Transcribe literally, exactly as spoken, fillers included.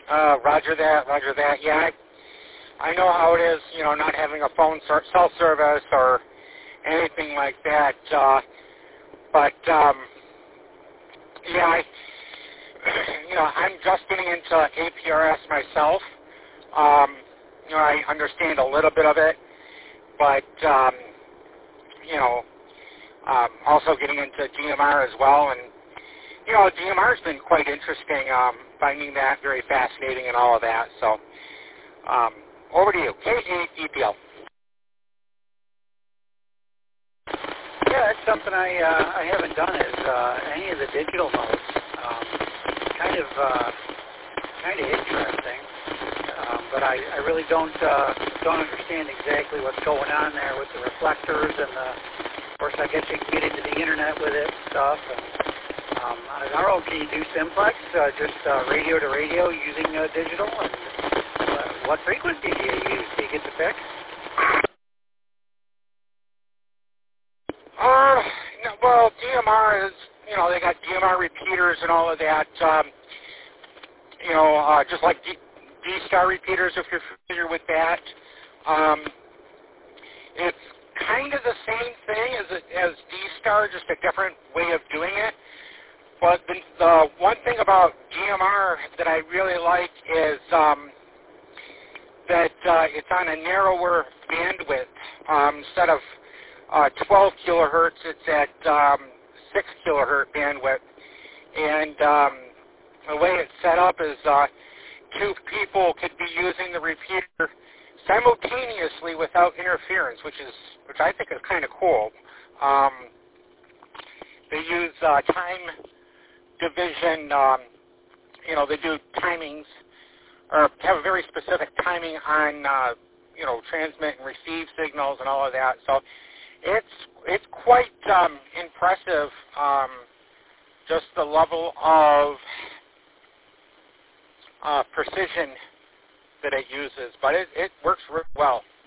Uh, roger that, roger that. Yeah, I, I know how it is, you know, not having a phone ser- cell service or anything like that. Uh, but, um, yeah, I, you know, I'm just getting into A P R S myself. Um, you know, I understand a little bit of it, but, um, you know, um, also getting into D M R as well. And, you know, D M R has been quite interesting, um, finding that very fascinating and all of that. So, um, over to you. K A E P L. Yeah, that's something I uh, I haven't done is uh, any of the digital modes. Um, kind of uh, kind of interesting, um, but I, I really don't uh, don't understand exactly what's going on there with the reflectors and the. Of course, I guess you can get into the internet with it and stuff. And, um, on our own, can you do simplex, uh, just uh, radio to radio using uh, digital? And uh, what frequency do you use? Do you get to pick? Uh, no, well, D M R is, you know, they got D M R repeaters and all of that. Um, you know, uh, just like D- D-Star repeaters, if you're familiar with that. Um, it's kind of the same thing as as D-Star, just a different way of doing it. But the, the one thing about D M R that I really like is um, that uh, it's on a narrower bandwidth. Um, instead of uh, twelve kilohertz, it's at um, six kilohertz bandwidth. And um, the way it's set up is uh, two people could be using the repeater simultaneously without interference, which is which I think is kind of cool. Um, they use uh, time division. Um, you know, they do timings or have a very specific timing on uh, you know transmit and receive signals and all of that. So it's it's quite um, impressive. Um, just the level of uh, precision that it uses, but it, it works really well.